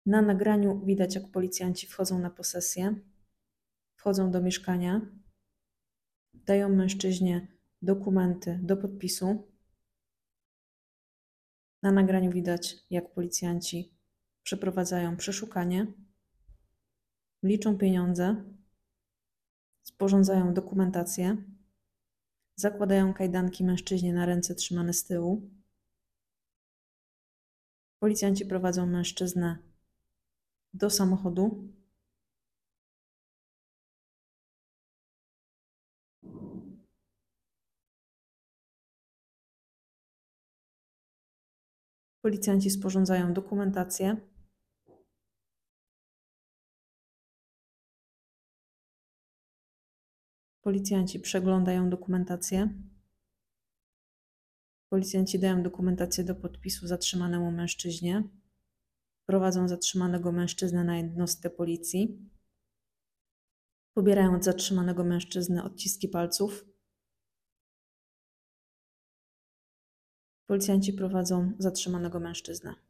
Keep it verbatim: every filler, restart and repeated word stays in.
Na nagraniu widać, jak policjanci wchodzą na posesję, wchodzą do mieszkania, dają mężczyźnie dokumenty do podpisu. Na nagraniu widać, jak policjanci przeprowadzają przeszukanie, liczą pieniądze, sporządzają dokumentację, zakładają kajdanki mężczyźnie na ręce trzymane z tyłu. Policjanci prowadzą mężczyznę do samochodu. Policjanci sporządzają dokumentację. Policjanci przeglądają dokumentację. Policjanci dają dokumentację do podpisu zatrzymanemu mężczyźnie. Prowadzą zatrzymanego mężczyznę na jednostkę policji. Pobierają od zatrzymanego mężczyzny odciski palców. Policjanci prowadzą zatrzymanego mężczyznę.